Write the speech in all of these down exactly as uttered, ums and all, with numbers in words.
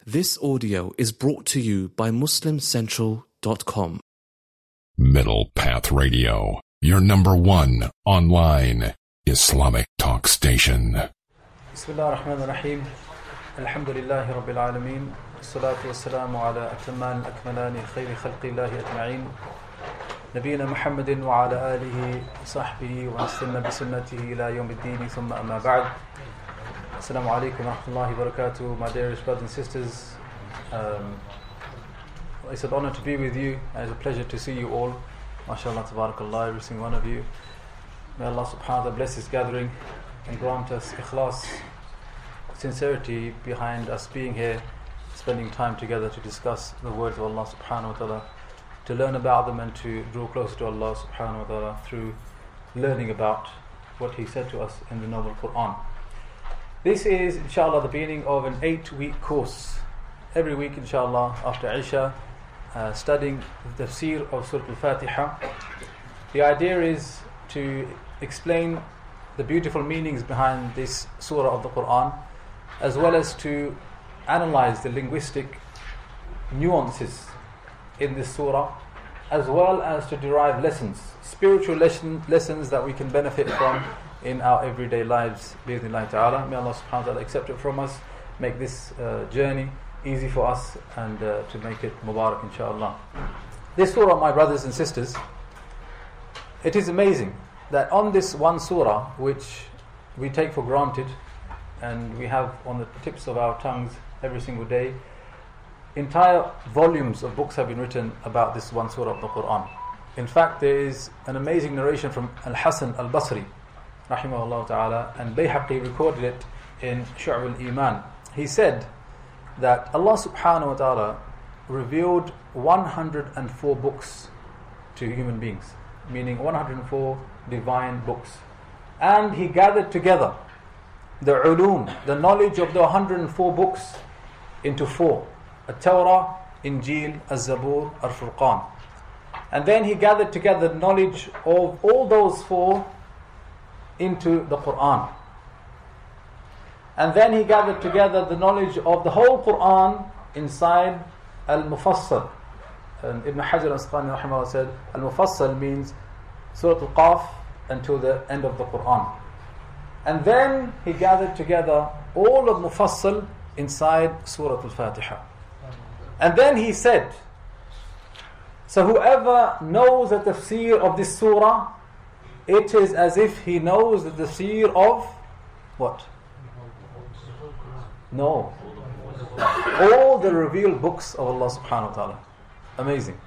This audio is brought to you by Muslim Central dot com. Middle Path Radio, your number one online Islamic talk station. Bismillah ar-Rahman ar-Rahim. Alhamdulillahi Rabbil Alameen. Salatu wassalamu ala atamman al-akmalani khayri khalqi Allahi ajma'in. Nabiyina Muhammadin wa ala alihi sahbihi wa nastanna bi sunnatihi ila yawm ad-deen thumma amma ba'd. Assalamu alaikum wa rahmatullahi wa barakatuh, my dearest brothers and sisters. Um, it's an honor to be with you, and it's a pleasure to see you all. MashaAllah, tabarakallah, every single one of you. May Allah subhanahu wa ta'ala bless this gathering and grant us ikhlas, sincerity behind us being here, spending time together to discuss the words of Allah subhanahu wa ta'ala, to learn about them and to draw closer to Allah subhanahu wa ta'ala through learning about what He said to us in the Noble Quran. This is, inshallah, the beginning of an eight-week course. Every week, inshallah, after Isha, uh, studying the tafsir of Surah Al-Fatiha. The idea is to explain the beautiful meanings behind this surah of the Quran, as well as to analyze the linguistic nuances in this surah, as well as to derive lessons, spiritual lesson, lessons that we can benefit from in our everyday lives, bi'idhnillahi ta'ala. May Allah subhanahu wa ta'ala accept it from us, make this uh, journey easy for us, and uh, to make it mubarak, inshallah. This surah, my brothers and sisters, it is amazing that on this one surah, which we take for granted and we have on the tips of our tongues every single day, entire volumes of books have been written about this one surah of the Quran. In fact, there is an amazing narration from Al-Hasan Al-Basri, rahimahullah ta'ala, and Bayhaqi recorded it in Shu'ab al-Iman. He said that Allah subhanahu wa ta'ala revealed one hundred four books to human beings, meaning one hundred four divine books, and He gathered together the ulum, the knowledge of the one hundred four books, into four: At-Tawrah, Injil, Az-Zabur, Al-Furqan. And then He gathered together the knowledge of all those four into the Quran. And then He gathered together the knowledge of the whole Quran inside Al-Mufassal. And Ibn Hajar al-Asqalani rahimahullah said Al-Mufassal means Surah Al-Qaf until the end of the Quran. And then He gathered together all of Mufassal inside Surah Al-Fatiha. And then He said, so whoever knows the tafsir of this surah, it is as if he knows the tafsir of what? No. All the revealed books of Allah subhanahu wa ta'ala. Amazing.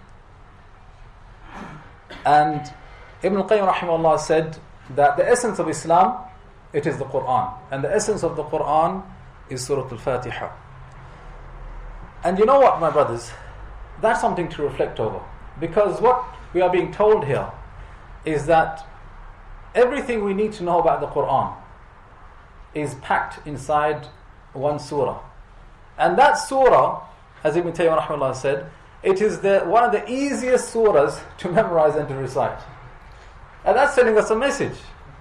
And Ibn al-Qayyim rahimahullah said that the essence of Islam, it is the Quran. And the essence of the Quran is Surah Al-Fatiha. And you know what, my brothers? That's something to reflect over. Because what we are being told here is that everything we need to know about the Quran is packed inside one surah. And that surah, as Ibn Taymiyyah rahimahullah said, it is the, one of the easiest surahs to memorize and to recite. And that's telling us a message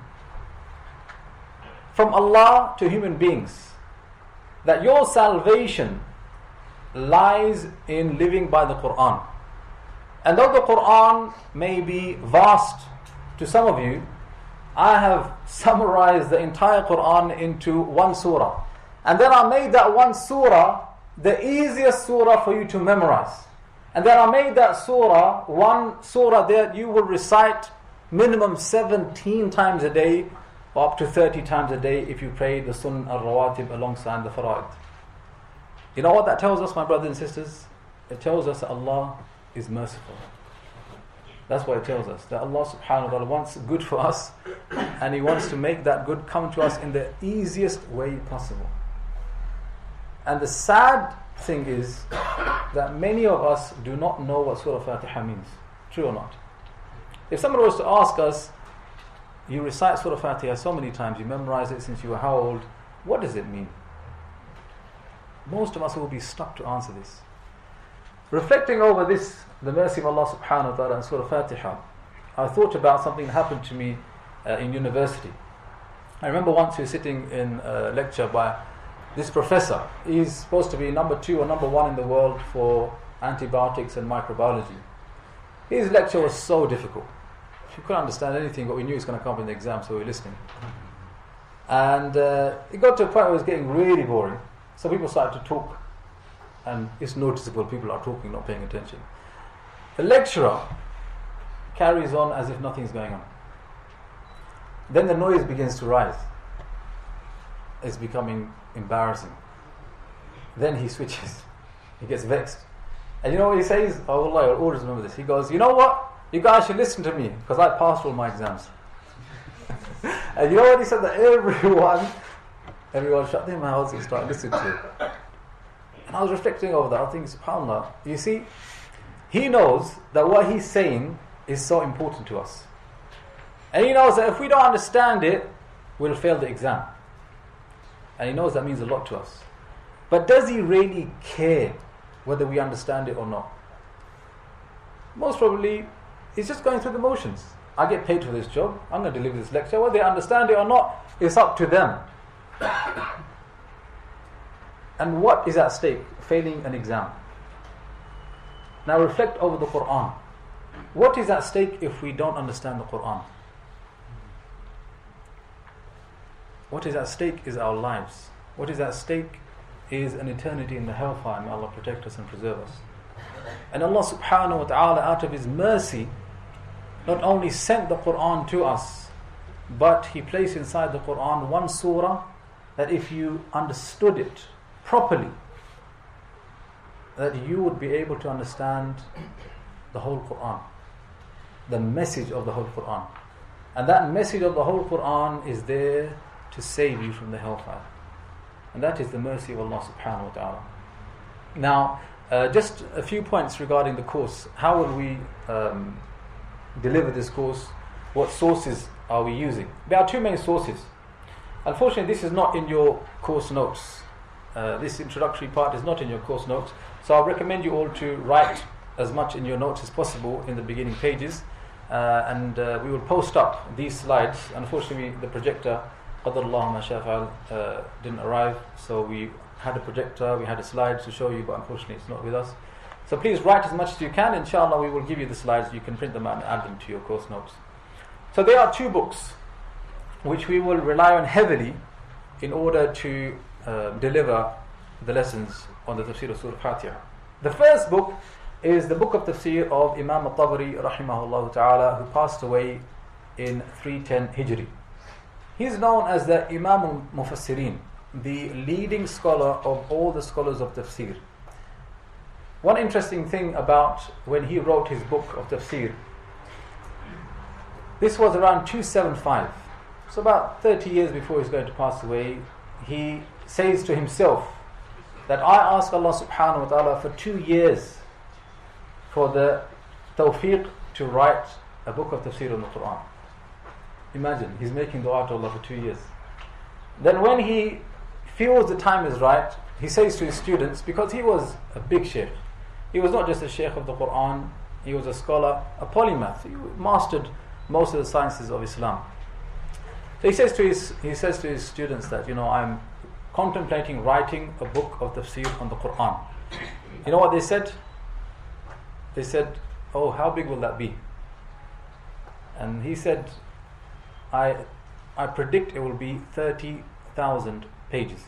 from Allah to human beings, that your salvation lies in living by the Quran. And though the Quran may be vast to some of you, I have summarized the entire Quran into one surah. And then I made that one surah the easiest surah for you to memorize. And then I made that surah one surah that you will recite minimum seventeen times a day, or up to thirty times a day if you pray the Sunnah al-Rawatib alongside the Fara'id. You know what that tells us, my brothers and sisters? It tells us that Allah is merciful. That's what it tells us, that Allah subhanahu wa ta'ala wants good for us, and He wants to make that good come to us in the easiest way possible. And the sad thing is that many of us do not know what Surah Fatiha means. True or not? If someone was to ask us, you recite Surah Fatiha so many times, you memorize it since you were how old, what does it mean? Most of us will be stuck to answer this. Reflecting over this, the mercy of Allah subhanahu wa ta'ala and Surah Fatiha, I thought about something that happened to me uh, in university. I remember once we were sitting in a lecture by this professor, he's supposed to be number two or number one in the world for antibiotics and microbiology. His lecture was so difficult. We couldn't understand anything, but we knew it was going to come up in the exam, so we were listening. And uh, it got to a point where it was getting really boring. So people started to talk, and it's noticeable people are talking, not paying attention. The lecturer carries on as if nothing's going on. Then the noise begins to rise. It's becoming embarrassing. Then he switches. He gets vexed. And you know what he says? Oh Allah, I'll always remember this. He goes, you know what? You guys should listen to me, because I passed all my exams. And you know what he said? That everyone, everyone shut their mouths and started listening to it. And I was reflecting over that. I think, subhanAllah, you see, he knows that what he's saying is so important to us. And he knows that if we don't understand it, we'll fail the exam. And he knows that means a lot to us. But does he really care whether we understand it or not? Most probably, he's just going through the motions. I get paid for this job, I'm going to deliver this lecture. Whether they understand it or not, it's up to them. And what is at stake? Failing an exam. Now reflect over the Quran. What is at stake if we don't understand the Quran? What is at stake is our lives. What is at stake is an eternity in the hellfire. May Allah protect us and preserve us. And Allah subhanahu wa ta'ala, out of His mercy, not only sent the Quran to us, but He placed inside the Quran one surah that if you understood it properly, that you would be able to understand the whole Quran, the message of the whole Quran. And that message of the whole Quran is there to save you from the hellfire. And that is the mercy of Allah subhanahu wa ta'ala. Now, uh, just a few points regarding the course. How will we um, deliver this course? What sources are we using? There are two main sources. Unfortunately, this is not in your course notes. Uh, this introductory part is not in your course notes. So I recommend you all to write as much in your notes as possible in the beginning pages. Uh, and uh, we will post up these slides. Unfortunately, the projector, Qadarullah ma sha fa'al, uh, didn't arrive. So we had a projector, we had a slide to show you, but unfortunately it's not with us. So please write as much as you can. Inshallah, we will give you the slides. You can print them out and add them to your course notes. So there are two books which we will rely on heavily in order to uh, deliver the lessons on the tafsir of Surah Fatiha. The first book is the book of tafsir of Imam al-Tabari rahimahullah ta'ala, who passed away in three ten Hijri. He is known as the Imam al-Mufassirin, the leading scholar of all the scholars of tafsir. One interesting thing about when he wrote his book of tafsir, this was around two seventy-five, so about thirty years before he's going to pass away. He says to himself that I asked Allah subhanahu wa ta'ala for two years for the tawfiq to write a book of tafsir on the Quran. Imagine, he's making dua to Allah for two years. Then when he feels the time is right, he says to his students, because he was a big sheikh, he was not just a sheikh of the Quran, he was a scholar, a polymath, he mastered most of the sciences of Islam. So he says to his he says to his students that, you know, I'm contemplating writing a book of tafsir on the Quran. You know what they said? They said, oh, how big will that be? And he said, I I predict it will be thirty thousand pages.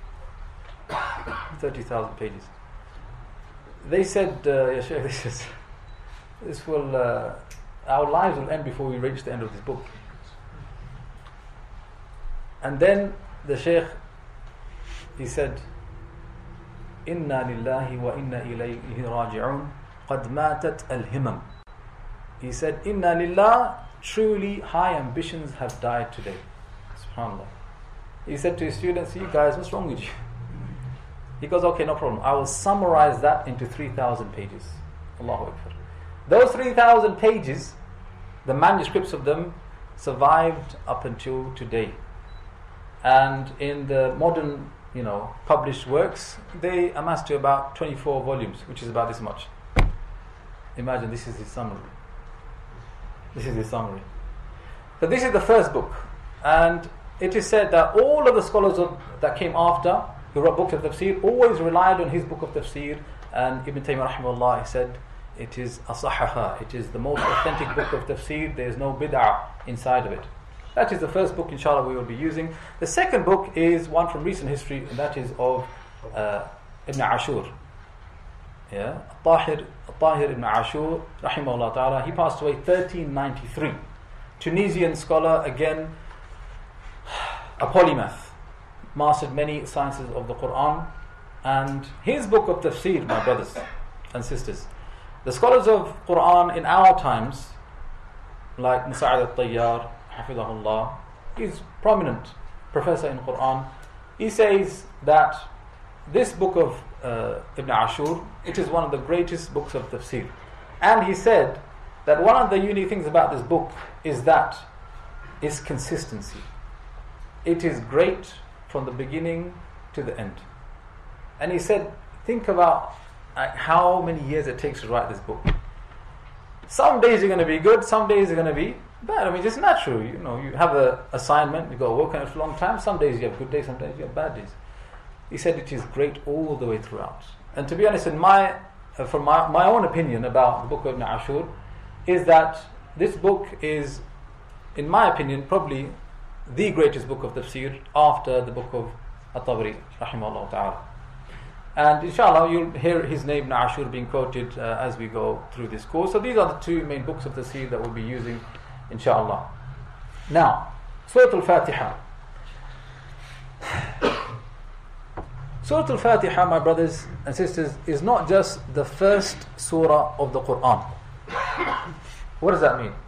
thirty thousand pages. They said, uh, yeah, Shaykh, this is, this will, uh, our lives will end before we reach the end of this book. And then the Shaykh, he said, Inna lillahi wa inna ilayhi raji'un, qad matat al-himam. He said, Inna lillah, truly high ambitions have died today. SubhanAllah. He said to his students, you guys, what's wrong with you? He goes, okay, no problem. I will summarize that into three thousand pages. Allahu Akbar. Those three thousand pages, the manuscripts of them survived up until today. And in the modern, you know, published works, they amass to about twenty-four volumes, which is about this much. Imagine, this is his summary. This is his summary. So this is the first book. And it is said that all of the scholars of, that came after, who wrote books of tafsir, always relied on his book of tafsir, and Ibn Taymiyyah rahimahullah, he said, it is asahaha, it is the most authentic book of tafsir, there is no bid'ah inside of it. That is the first book, inshallah, we will be using. The second book is one from recent history, and that is of uh, Ibn Ashur. Yeah, Tahir, Tahir Ibn Ashur, rahimahullah ta'ala, he passed away thirteen ninety-three. Tunisian scholar, again, a polymath, mastered many sciences of the Quran, and his book of tafsir, my brothers and sisters, the scholars of Quran in our times, like Musa'ad al-Tayyar, hafidhahullah, he's prominent professor in Quran, he says that this book of uh, Ibn Ashur, it is one of the greatest books of tafsir. And he said that one of the unique things about this book is that its consistency. It is great from the beginning to the end. And he said, think about uh, how many years it takes to write this book. Some days are going to be good, some days are going to be bad. I mean, it's natural. You know, you have an assignment, you got to work on it for a long time. Some days you have good days, some days you have bad days. He said it is great all the way throughout. And to be honest, in my, uh, from my, my own opinion about the book of Ibn Ashur, is that this book is, in my opinion, probably the greatest book of tafsir after the book of At-Tabari, rahimahullah ta'ala. And inshallah, you'll hear his name, Ibn Ashur, being quoted uh, as we go through this course. So these are the two main books of tafsir that we'll be using, inshallah. Now, Surah Al-Fatiha. Surah Al-Fatiha, my brothers and sisters, is not just the first surah of the Quran. What does that mean?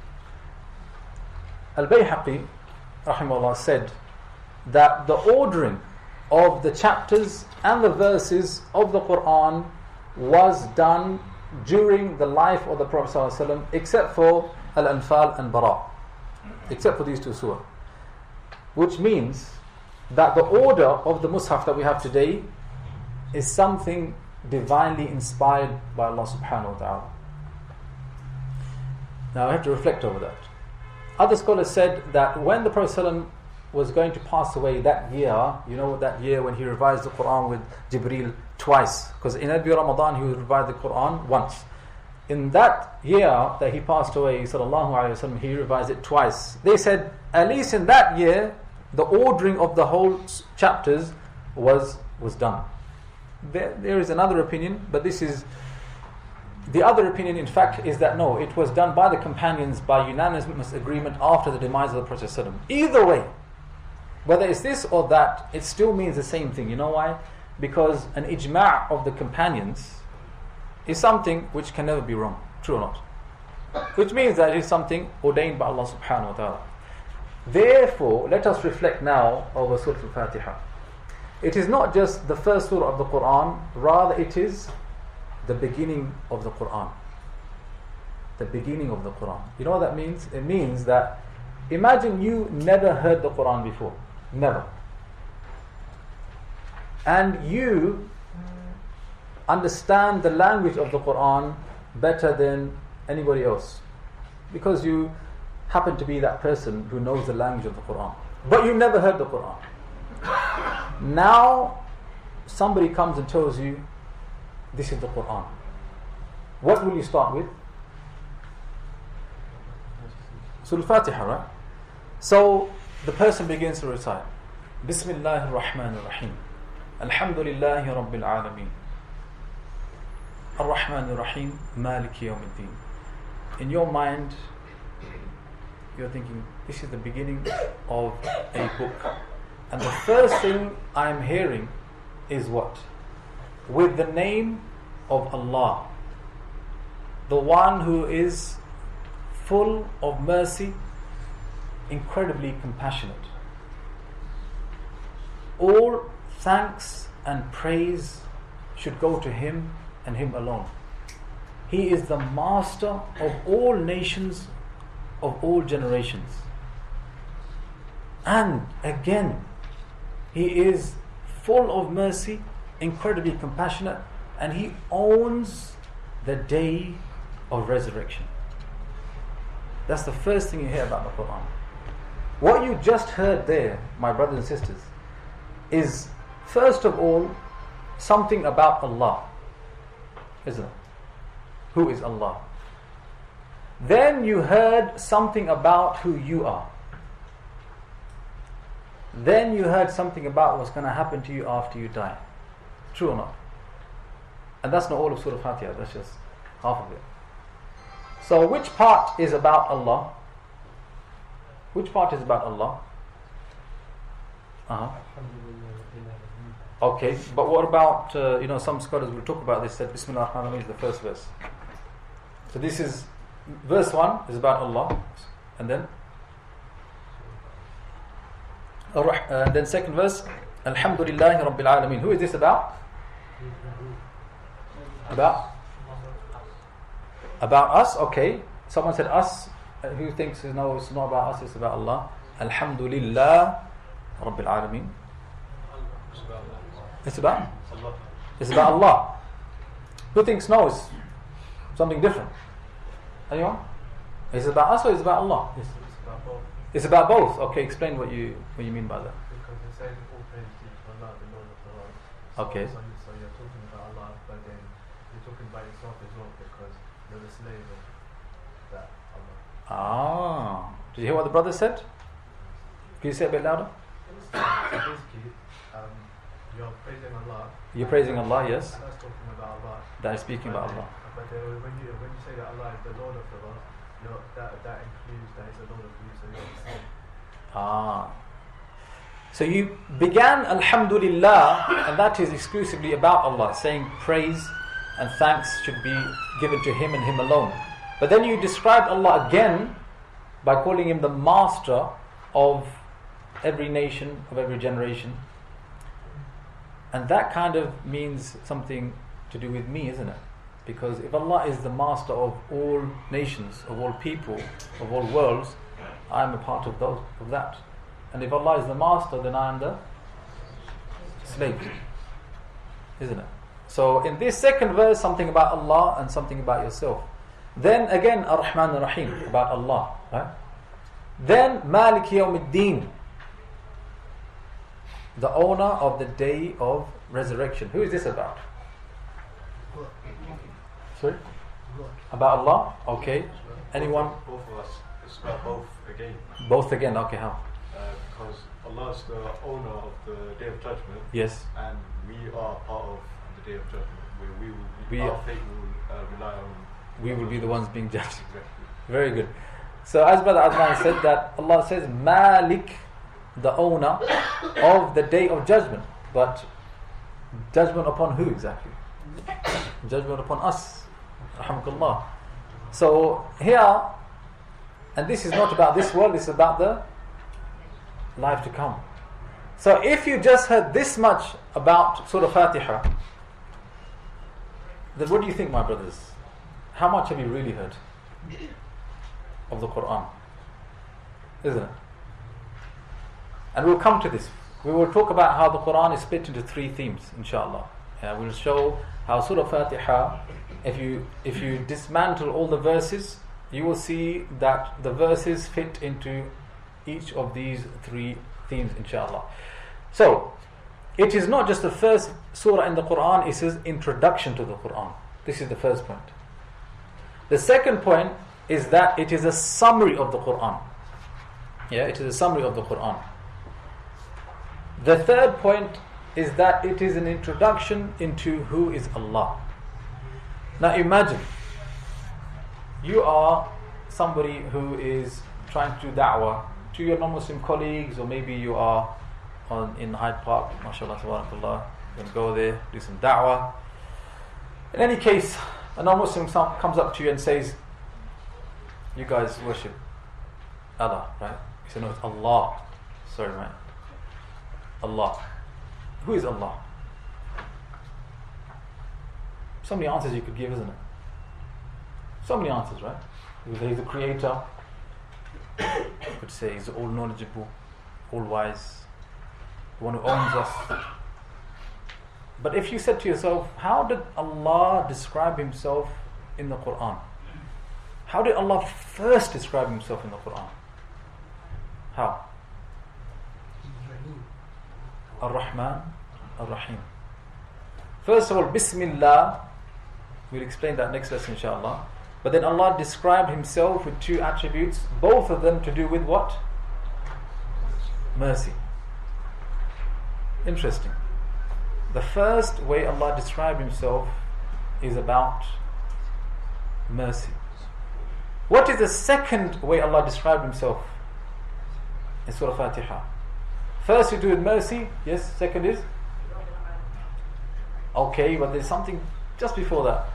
Al-Bayhaqi, rahimahullah, said that the ordering of the chapters and the verses of the Quran was done during the life of the Prophet ﷺ, except for Al-Anfal and Bara, except for these two surah. Which means that the order of the Mus'haf that we have today is something divinely inspired by Allah subhanahu wa ta'ala. Now I have to reflect over that. Other scholars said that when the Prophet ﷺ was going to pass away that year, you know, that year when he revised the Quran with Jibreel twice, because in every Ramadan he would revise the Quran once. In that year that he passed away, sallallahu alayhi wa sallam, he revised it twice. They said at least in that year the ordering of the whole chapters was was done. There, there is another opinion, but this is the other opinion, in fact, is that no, it was done by the companions by unanimous agreement after the demise of the Prophet ﷺ. Either way, whether it's this or that, it still means the same thing. You know why? Because an ijma' of the companions is something which can never be wrong. True or not? Which means that it is something ordained by Allah subhanahu wa ta'ala. Therefore, let us reflect now over Surah Al-Fatiha. It is not just the first surah of the Quran, rather it is the beginning of the Quran. The beginning of the Quran. You know what that means? It means that, imagine you never heard the Quran before. Never. And you understand the language of the Quran better than anybody else, because you happen to be that person who knows the language of the Quran, but you never heard the Quran. Now somebody comes and tells you this is the Quran. What will you start with? Surah Al-Fatiha, right? So the person begins to recite Bismillahir Rahmanir Rahim, Alhamdulillahi Rabbil Alameen, Ar-Rahmanir Rahim, Maliki Yawmiddin. In your mind, you're thinking, this is the beginning of a book. And the first thing I'm hearing is what? With the name of Allah, the one who is full of mercy, incredibly compassionate. All thanks and praise should go to Him and Him alone. He is the master of all nations, of all generations. And again, He is full of mercy, incredibly compassionate, and He owns the day of resurrection. That's the first thing you hear about the Quran. What you just heard there, my brothers and sisters, is first of all, something about Allah, isn't it? Who is Allah? Then you heard something about who you are. Then you heard something about what's going to happen to you after you die. True or not? And that's not all of Surah Fatiha, that's just half of it. So which part is about Allah? Which part is about Allah? Uh-huh. Okay, but what about, uh, you know, some scholars will talk about this, that Bismillah ar-Rahman ar-Rahim is the first verse. So this is, verse one is about Allah. And then? Uh, then second verse, Alhamdulillahi Rabbil Alameen. Who is this about? About? About us? Okay. Someone said us. Uh, who thinks, no, it's not about us, it's about Allah. Alhamdulillah Rabbil Alameen. It's about? It's about Allah. Who thinks no, it's something different? Anyone? Is it about us or is it about Allah? It's about both. It's about both. Okay, explain what you what you mean by that. Because it says all praise due to Allah, the Lord of the world. So, Okay. So, so you're talking about Allah, but then you're talking about yourself as well because you're the slave of that Allah. Ah. Did you hear what the brother said? Can you say it a bit louder? So basically, um, you're praising Allah. You're praising Allah, yes. And that's talking about Allah. That is speaking But about then- Allah. But then when you when you say that Allah is the Lord of the world, you're, that that includes that He's the Lord of you, so you're the slave. Ah. So you began Alhamdulillah, and that is exclusively about Allah, saying praise and thanks should be given to Him and Him alone. But then you described Allah again by calling Him the master of every nation, of every generation. And that kind of means something to do with me, isn't it? Because if Allah is the master of all nations, of all people, of all worlds, I am a part of those of that. And if Allah is the master, then I am the slave, isn't it? So in this second verse, something about Allah and something about yourself. Then again, Ar-Rahman Ar-Rahim, about Allah, right? Then Malik Yawmiddin, the owner of the day of resurrection. Who is this about? Sorry? About Allah? Okay. Anyone? Both of us. It's about both again. Both again. Okay, how? Uh, because Allah is the owner of the Day of Judgment. Yes. And we are part of the Day of Judgment. Where we will be, We our are- fate will uh, rely on. We will be the ones being judged. Exactly. Very good. So as Brother Adnan said, that Allah says Malik, the owner of the day of judgment. But judgment upon who exactly? Judgment upon us. Rahmakallah. So here, and this is not about this world, it's about the life to come. So if you just heard this much about Surah Fatiha, then what do you think, my brothers? How much have you really heard of the Quran? Isn't it? And we'll come to this. We will talk about how the Quran is split into three themes, inshallah. Yeah, we'll show how Surah Fatiha, if you if you dismantle all the verses, you will see that the verses fit into each of these three themes, inshallah. So, it is not just the first surah in the Quran, it says introduction to the Quran. This is the first point. The second point is that it is a summary of the Quran. Yeah, it is a summary of the Quran. The third point is that it is an introduction into who is Allah. Now imagine, you are somebody who is trying to do da'wah to your non-Muslim colleagues, or maybe you are on in Hyde Park, mashallah, tabarakallah, you can go there, do some da'wah. In any case, a non-Muslim comes up to you and says, you guys worship Allah, right? You say, no, it's Allah. Sorry, man. Allah. Who is Allah? So many answers you could give, isn't it? So many answers, right? You could say He's the creator. You could say He's all knowledgeable, all wise, the one who owns us. But if you said to yourself, how did Allah describe Himself in the Quran? How did Allah first describe Himself in the Quran? How? Ar-Rahman Ar-Rahim. First of all, Bismillah, we'll explain that next lesson inshallah. But then Allah described Himself with two attributes, both of them to do with what? Mercy. Interesting. The first way Allah described Himself is about mercy. What is the second way Allah described Himself in Surah Fatiha? First to do with mercy, yes. Second is? Okay, but there's something just before that.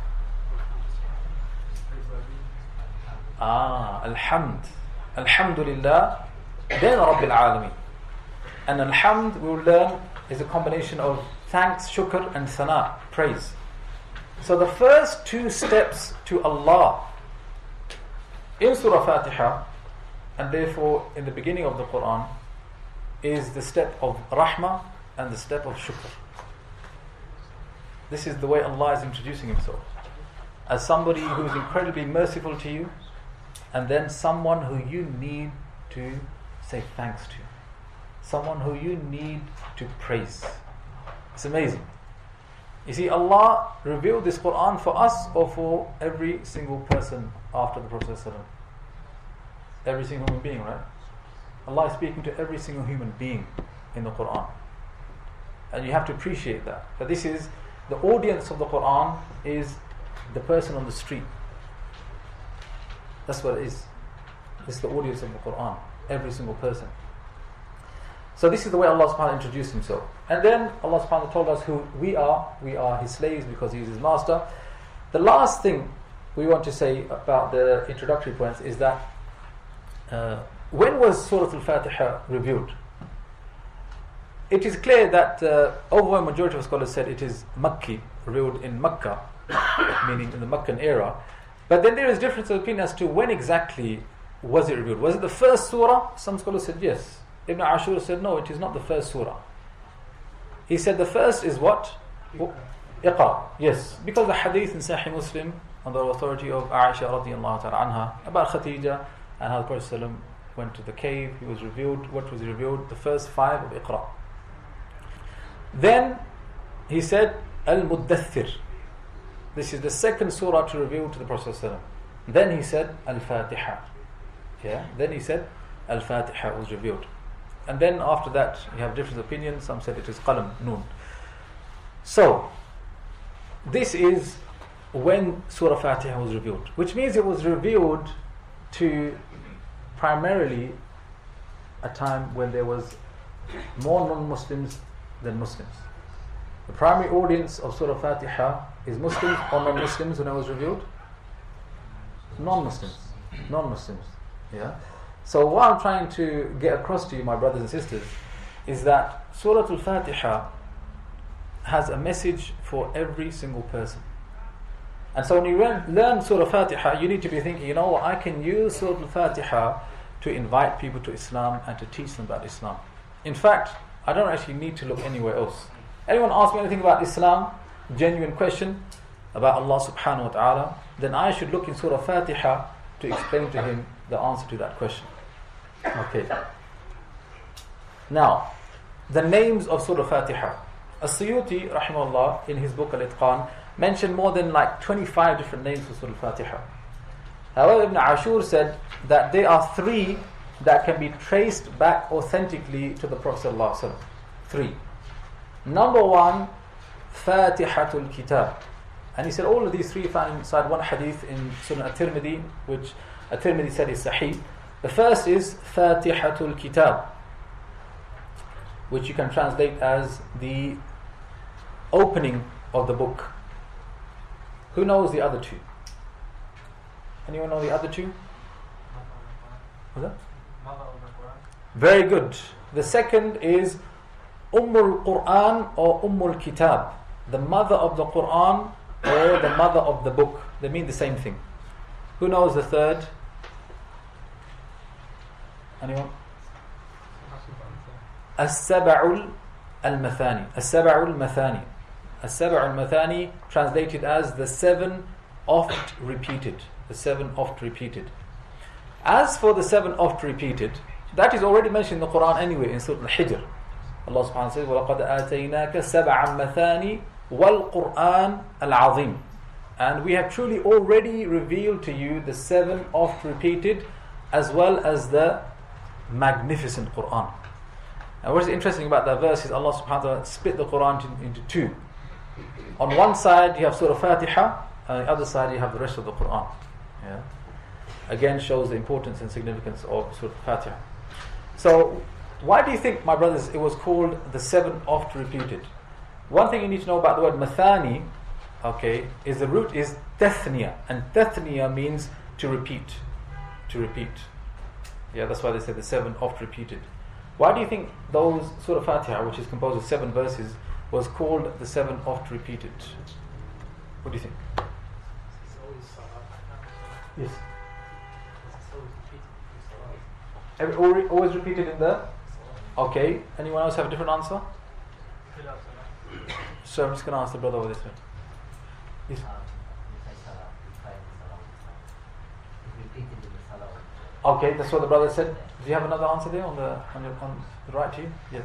Ah, Alhamd. Alhamdulillah, then Rabbil Alameen. And Alhamd, we will learn, is a combination of thanks, shukr, and sana, praise. So the first two steps to Allah in Surah Fatiha, and therefore in the beginning of the Quran, is the step of Rahmah and the step of Shukr. This is the way Allah is introducing Himself. As somebody who is incredibly merciful to you, and then someone who you need to say thanks to. Someone who you need to praise. It's amazing. You see, Allah revealed this Quran for us or for every single person after the Prophet ﷺ? Every single human being, right? Allah is speaking to every single human being in the Quran. And you have to appreciate that. But this is, the audience of the Quran is the person on the street. That's what it is. This is the audience of the Quran. Every single person. So this is the way Allah subhanahu wa ta'ala introduced Himself. And then Allah subhanahu wa ta'ala told us who we are. We are His slaves because He is His master. The last thing we want to say about the introductory points is that uh, when was Surah Al-Fatiha revealed? It is clear that uh, overwhelming majority of scholars said it is Makki, revealed in Makkah, meaning in the Meccan era. But then there is difference of opinion as to when exactly was it revealed. Was it the first surah? Some scholars said yes. Ibn Ashur said no, it is not the first surah. He said the first is what? Iqra. Yes, because the hadith in Sahih Muslim on the authority of Aisha radiallahu ta'ala anha about Khadija and how the Prophet ﷺ went to the cave, he was revealed, what was revealed? The first five of Iqra. Then he said Al-Muddathir. This is the second surah to reveal to the Prophet ﷺ. Then he said Al-Fatiha. Yeah. Then he said Al-Fatiha was revealed. And then after that you have different opinions. Some said it is Qalam, Noon. So this is when Surah Fatiha was revealed, which means it was revealed to primarily a time when there was more non-Muslims than Muslims. The primary audience of Surah Fatiha is Muslims or non-Muslims when it was revealed? Non-Muslims. Non-Muslims. Yeah. So what I'm trying to get across to you, my brothers and sisters, is that Surah Al-Fatiha has a message for every single person. And so when you learn Surah Fatiha, you need to be thinking, you know what, I can use Surah Al-Fatiha to invite people to Islam and to teach them about Islam. In fact, I don't actually need to look anywhere else. Anyone ask me anything about Islam, genuine question about Allah subhanahu wa ta'ala, then I should look in Surah Fatiha to explain to him the answer to that question. Okay. Now, the names of Surah Fatiha. As-Suyuti, rahimahullah, in his book Al-Itqan, mentioned more than like twenty-five different names for Surah Fatiha. However, Ibn Ashur said that there are three that can be traced back authentically to the Prophet ﷺ. Three. Number one, Fatihatul Kitab. And he said all of these three found inside one hadith in Sunan At-Tirmidhi, which At-Tirmidhi said is Sahih. The first is Fatihatul Kitab, which you can translate as the opening of the book. Who knows the other two? Anyone know the other two? What's that? Very good. The second is Ummul Quran or Ummul Kitab, the mother of the Quran or the mother of the book. They mean the same thing. Who knows the third? Anyone? As-Sab'ul al-Mathani. As-Sab'ul al-Mathani. As-Sab'ul al-Mathani translated as the seven oft repeated. The seven oft repeated. As for the seven oft repeated, that is already mentioned in the Quran anyway in Surah Al-Hijr. Allah subhanahu wa ta'ala says, وَلَقَدْ آتَيْنَاكَ سَبْعًا مَثَانِي وَالْقُرْآنَ الْعَظِيمِ. And we have truly already revealed to you the seven oft repeated as well as the magnificent Qur'an. And what is interesting about that verse is Allah subhanahu wa ta'ala split the Qur'an into, into two. On one side you have Surah Fatiha, and on the other side you have the rest of the Qur'an. Yeah. Again shows the importance and significance of Surah Fatiha. So why do you think, my brothers, it was called the seven oft repeated? One thing you need to know about the word mathani, okay, is the root is tathniya, and tathniya means to repeat, to repeat. Yeah, that's why they say the seven oft repeated. Why do you think those Surah Fatiha, which is composed of seven verses, was called the seven oft repeated? What do you think? Yes. Every, always, always repeated in the. Okay. Anyone else have a different answer? So I'm just going to ask the brother over this way. Yes. Okay, that's what the brother said. Do you have another answer there on the on, your, on the right to you? Yes.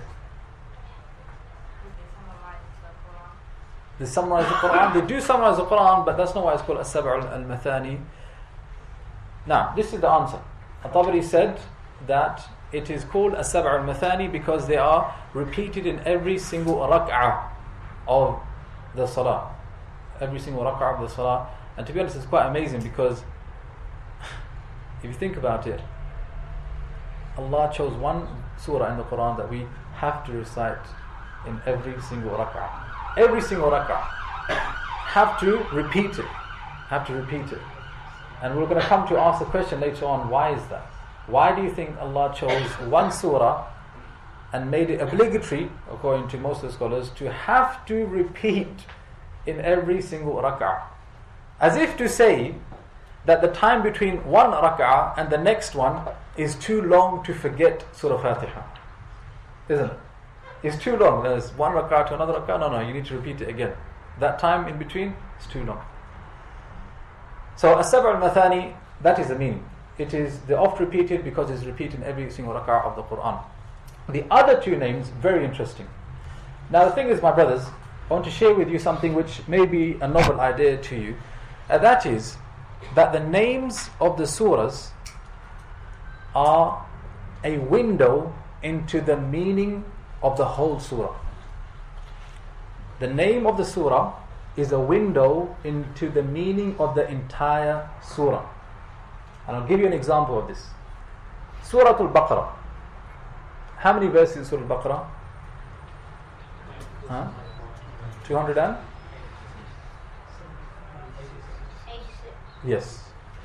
They summarize the Quran. They do summarize the Quran, but that's not why it's called as-sab' al-mathani. Now, this is the answer. At-Tabari said that it is called as-sab' al-mathani because they are repeated in every single rak'ah of the salah. Every single rak'ah of the salah. And to be honest, it's quite amazing because if you think about it, Allah chose one surah in the Quran that we have to recite in every single rak'ah. Every single rak'ah. Have to repeat it. Have to repeat it. And we're going to come to ask the question later on, why is that? Why do you think Allah chose one surah and made it obligatory, according to most of the scholars, to have to repeat in every single rak'ah? As if to say that the time between one rak'ah and the next one is too long to forget Surah Fatiha. Isn't it? It's too long. There's one rak'ah to another rak'ah. No, no, you need to repeat it again. That time in between is too long. So, as-sab' al-mathani, that is the meaning. It is the oft repeated because it's repeated in every single rak'ah of the Quran. The other two names, very interesting. Now the thing is, my brothers, I want to share with you something which may be a novel idea to you. And that is that the names of the surahs are a window into the meaning of the whole surah. The name of the surah is a window into the meaning of the entire surah. And I'll give you an example of this. Surah Al-Baqarah. How many verses is Surah Al-Baqarah? Huh? two hundred and? Yes.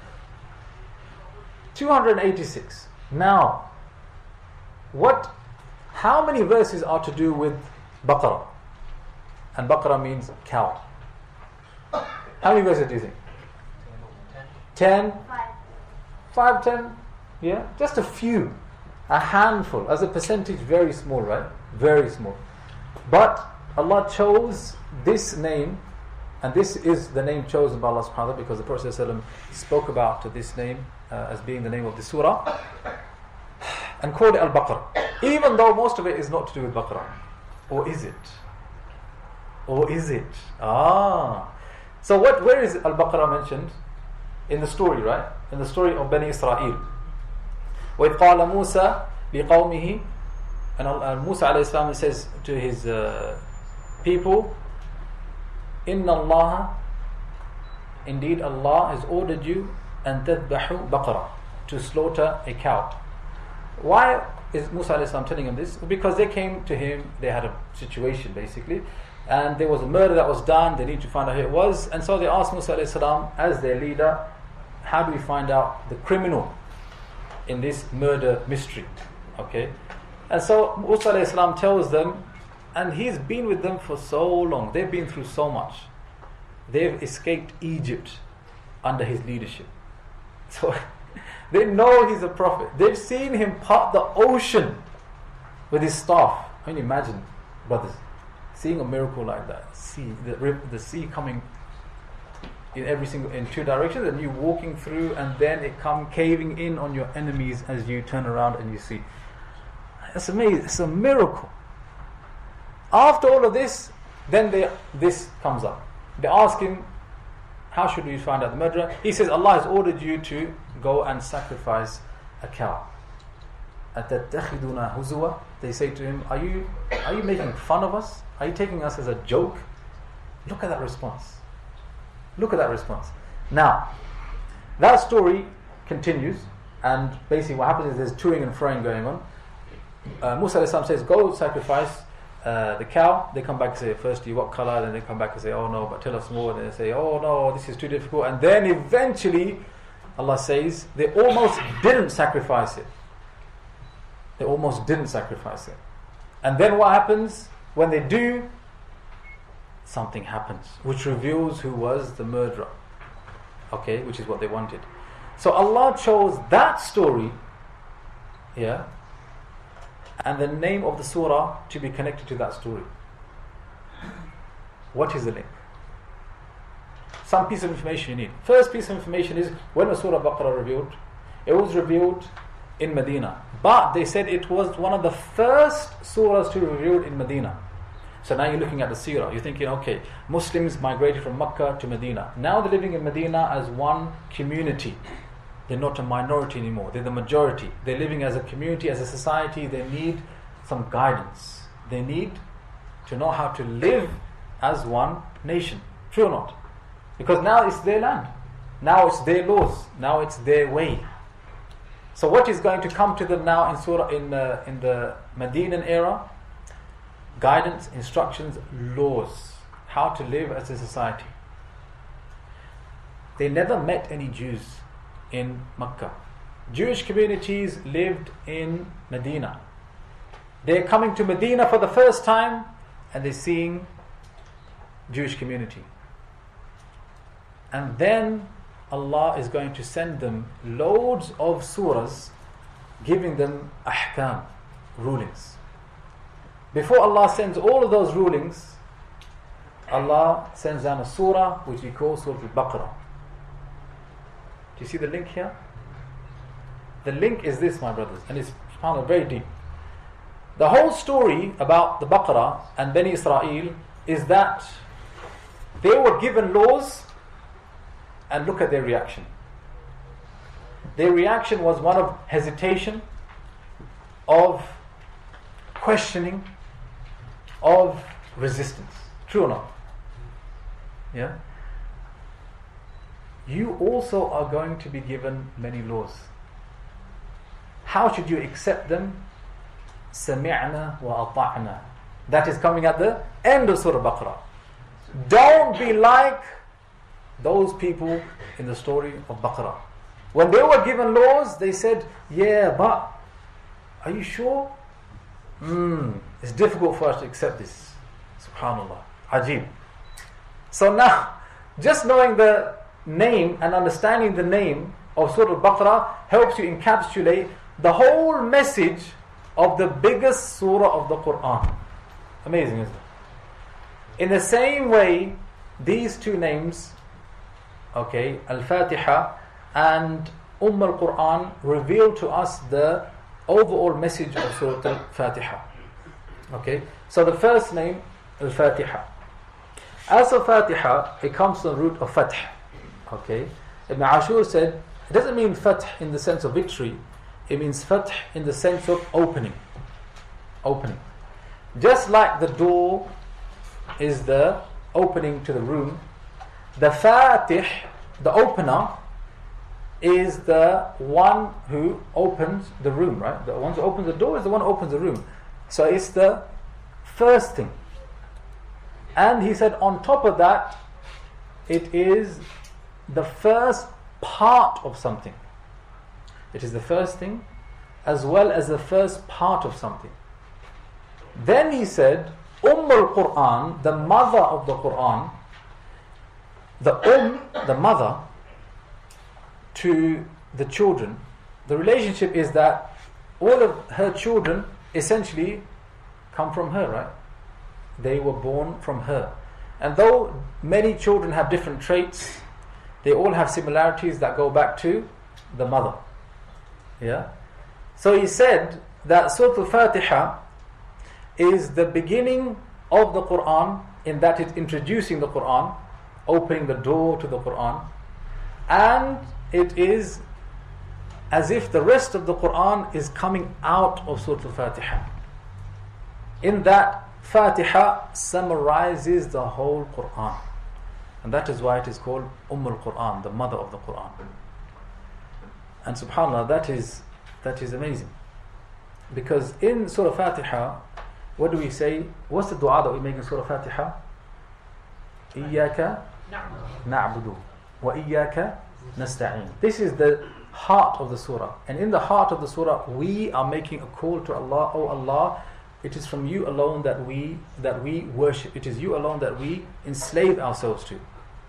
two hundred eighty-six. Now, what, how many verses are to do with Baqarah? And Baqarah means cow. How many verses do you think? Ten? Five. Five, ten? Yeah? Just a few. A handful. As a percentage, very small, right? Very small. But Allah chose this name, and this is the name chosen by Allah subhanahu wa ta'ala, because the Prophet ﷺ spoke about this name uh, as being the name of the surah, and called it Al-Baqarah. Even though most of it is not to do with Baqarah. Or is it? Or is it? Ah. So what? Where is Al-Baqarah mentioned? In the story, right? In the story of Bani Israel. وَإِذْ قَالَ مُوسَى لِقَوْمِهِ, and uh, Musa alayhi salam says to his uh, people, إِنَّ اللَّهَ, indeed Allah has ordered you أَن تَذْبَحُوا بَقَرَةً, to slaughter a cow. Why is Musa alayhi salam telling him this? Because they came to him, they had a situation basically, and there was a murder that was done, they need to find out who it was, and so they asked Musa alayhi salam as their leader, how do we find out the criminal in this murder mystery? Okay, and so Musa alayhi salam tells them, and he's been with them for so long, they've been through so much, they've escaped Egypt under his leadership, so they know he's a prophet, they've seen him part the ocean with his staff. I mean, imagine, brothers, seeing a miracle like that, sea, the, the sea coming in every single, in two directions, and you walking through, and then it come caving in on your enemies as you turn around and you see. It's amazing. It's a miracle. After all of this, then they, this comes up. They ask him, how should we find out the murderer? He says, Allah has ordered you to go and sacrifice a cow. أَتَتَّخِذُنَا هُزُوًا? They say to him, are you, are you making fun of us? Are you taking us as a joke? Look at that response. Look at that response. Now, that story continues, and basically what happens is there's toing and froing going on. Uh, Musa alayhi salam says, go sacrifice uh, the cow. They come back and say, firstly, what color? Then they come back and say, oh no, but tell us more. Then they say, oh no, this is too difficult. And then eventually, Allah says, they almost didn't sacrifice it. They almost didn't sacrifice it. And then what happens? When they do, something happens, which reveals who was the murderer. Okay, which is what they wanted. So Allah chose that story, yeah, and the name of the surah to be connected to that story. What is the link? Some piece of information you need. First piece of information is, when was Surah Baqarah revealed? It was revealed in Medina. But they said it was one of the first surahs to be revealed in Medina. So now you're looking at the seerah. You're thinking, okay, Muslims migrated from Makkah to Medina. Now they're living in Medina as one community. They're not a minority anymore. They're the majority. They're living as a community, as a society. They need some guidance. They need to know how to live as one nation. True or not? Because now it's their land. Now it's their laws. Now it's their way. So what is going to come to them now in Surah, in uh, in the Medinan era? Guidance, instructions, laws. How to live as a society. They never met any Jews in Makkah. Jewish communities lived in Medina. They're coming to Medina for the first time and they're seeing Jewish community. And then Allah is going to send them loads of surahs giving them ahkam, rulings. Before Allah sends all of those rulings, Allah sends down a surah which He calls Surah Al-Baqarah. Do you see the link here? The link is this, my brothers, and it's subhanAllah very deep. The whole story about the Baqarah and Bani Israel is that they were given laws, and look at their reaction. Their reaction was one of hesitation, of questioning, of resistance. True or not? Yeah? You also are going to be given many laws. How should you accept them? Sami'na wa ata'na. That is coming at the end of Surah Baqarah. Don't be like those people in the story of Baqarah. When they were given laws, they said, yeah, but are you sure? Hmm, it's difficult for us to accept this. Subhanallah. Ajib. So now, just knowing the name and understanding the name of Surah Al-Baqarah helps you encapsulate the whole message of the biggest surah of the Quran. Amazing, isn't it? In the same way, these two names, okay, Al-Fatiha and Umm al-Quran, reveal to us the overall message of Surah Al-Fatiha. Okay, so the first name, Al-Fatiha. As Al-Fatiha, it comes from the root of Fath. Okay, Ibn Ashur said, it doesn't mean Fath in the sense of victory, it means Fath in the sense of opening. Opening. Just like the door is the opening to the room, the Fatih, the opener, is the one who opens the room, right? The one who opens the door is the one who opens the room. So it's the first thing. And he said on top of that, it is the first part of something. It is the first thing as well as the first part of something. Then he said, Umm al-Quran, the mother of the Quran, the Umm, the mother, to the children, the relationship is that all of her children essentially come from her, right? They were born from her. And though many children have different traits, they all have similarities that go back to the mother. Yeah? So he said that Surah Al-Fatiha is the beginning of the Quran, in that it's introducing the Quran, opening the door to the Quran, and it is as if the rest of the Quran is coming out of Surah Al-Fatiha. In that, Fatiha summarizes the whole Quran, and that is why it is called Umm al-Quran, the mother of the Quran. And subhanAllah, that is that is amazing, because in Surah Fatiha, what do we say? What's the dua that we make in Surah Fatiha? Iyaka na'budu wa iyaka nasta'in. This is the heart of the surah, and in the heart of the surah we are making a call to Allah. Oh Allah, it is from you alone that we that we worship. It is you alone that we enslave ourselves to.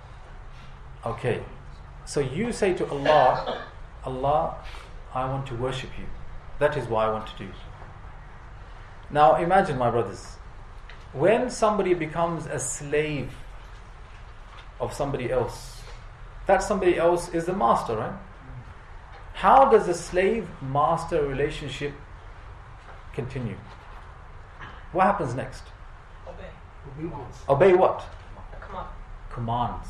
Okay, so you say to Allah, Allah, I want to worship you. That is what I want to do. Now imagine, my brothers, when somebody becomes a slave of somebody else, that somebody else is the master, right? How does the slave-master relationship continue? What happens next? Obey. Obey what? Come on. Commands.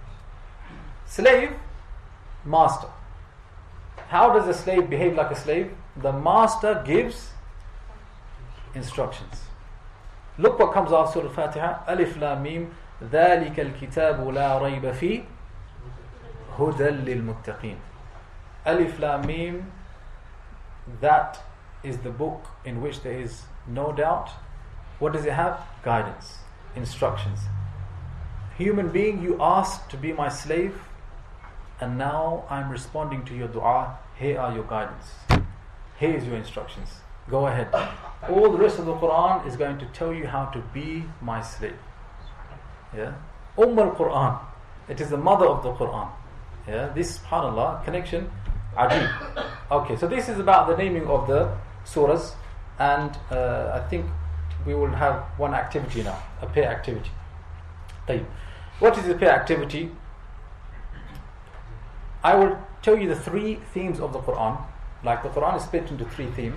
Slave, master. How does a slave behave like a slave? The master gives instructions. Look what comes after Surah Al-Fatiha. Alif Lam Mim. ذَلِكَ الْكِتَابُ لَا رَيْبَ فِيهِ هُدًى لِلْمُتَّقِينَ. Alif Lam Mim. That is the book in which there is no doubt. What does it have? Guidance, instructions. Human being, you asked to be my slave, and now I'm responding to your dua. Here are your guidance. Here is your instructions. Go ahead. All the rest of the Quran is going to tell you how to be my slave. Yeah, Umm al-Quran. It is the mother of the Quran. Yeah, this, subhanallah, connection, ajib. Okay, so this is about the naming of the surahs, and uh, I think we will have one activity now, a pair activity. طيب. What is the pair activity? I will tell you the three themes of the Quran. Like the Quran is split into three themes.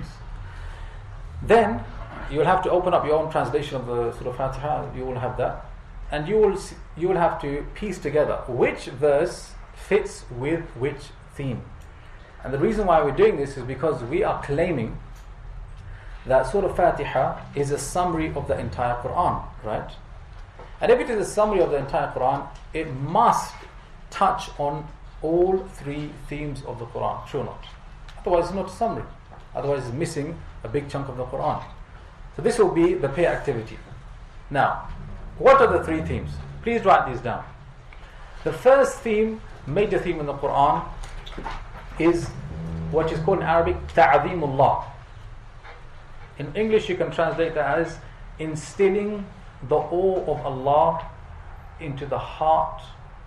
Then you will have to open up your own translation of the Surah Fatiha. You will have that, and you will you will have to piece together which verse fits with which theme. And the reason why we're doing this is because we are claiming that Surah Fatiha is a summary of the entire Quran, right? And if it is a summary of the entire Quran, it must touch on all three themes of the Quran, true or not? Otherwise it's not a summary. Otherwise it's missing a big chunk of the Quran. So this will be the pair activity. Now, what are the three themes? Please write these down. The first theme, major theme in the Quran, is what is called in Arabic Ta'zimullah. In English you can translate that as instilling the awe of Allah into the heart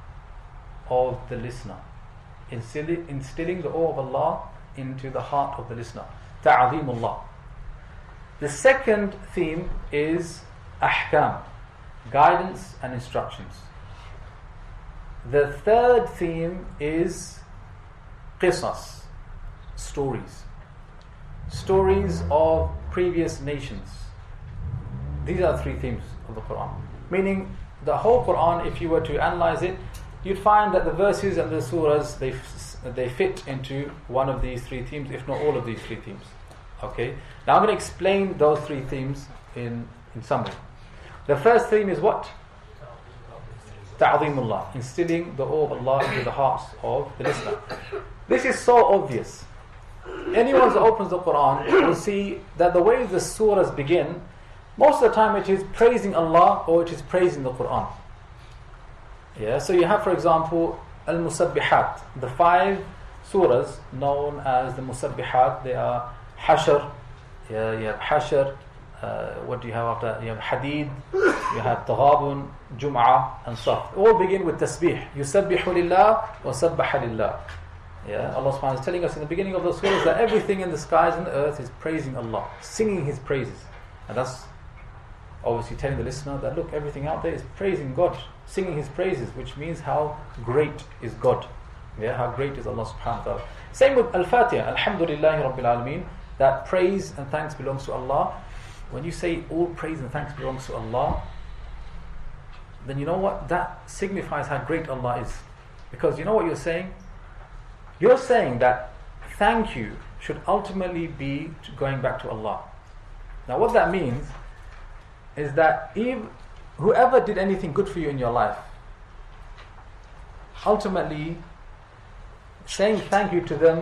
of the listener. Instilling, instilling the awe of Allah into the heart of the listener. Ta'zimullah. The second theme is ahkam, guidance and instructions. The third theme is qisas, stories. Stories of previous nations. These are three themes of the Quran. Meaning, the whole Quran, if you were to analyze it, you'd find that the verses and the surahs, they they fit into one of these three themes, if not all of these three themes. Okay. Now I'm going to explain those three themes in in summary. The first theme is what? Ta'zimullah, instilling the awe of Allah into the hearts of the listener. This is so obvious. Anyone that opens the Quran will see that the way the surahs begin, most of the time it is praising Allah or it is praising the Quran. Yeah, so you have, for example, Al-Musabbihat, the five surahs known as the Musabbihat. They are Hashr, yeah, you have Hashr, uh, what do you have after that? You have Hadid, you have Taghabun, Jum'ah, and Saf. All begin with tasbih. Yusabbihu lillah wa sabbaha lillah. Yeah, Allah subhanahu wa ta'ala is telling us in the beginning of those surahs that everything in the skies and the earth is praising Allah, singing His praises. And that's obviously telling the listener that look, everything out there is praising God, singing His praises, which means how great is God. Yeah, how great is Allah subhanahu wa ta'ala. Same with Al-Fatiha, Alhamdulillahi Rabbil Alameen, that praise and thanks belongs to Allah. when you say all praise and thanks belongs to Allah, then you know what? That signifies how great Allah is. Because you know what you're saying? You're saying that thank you should ultimately be going back to Allah. Now what that means is that if whoever did anything good for you in your life, ultimately saying thank you to them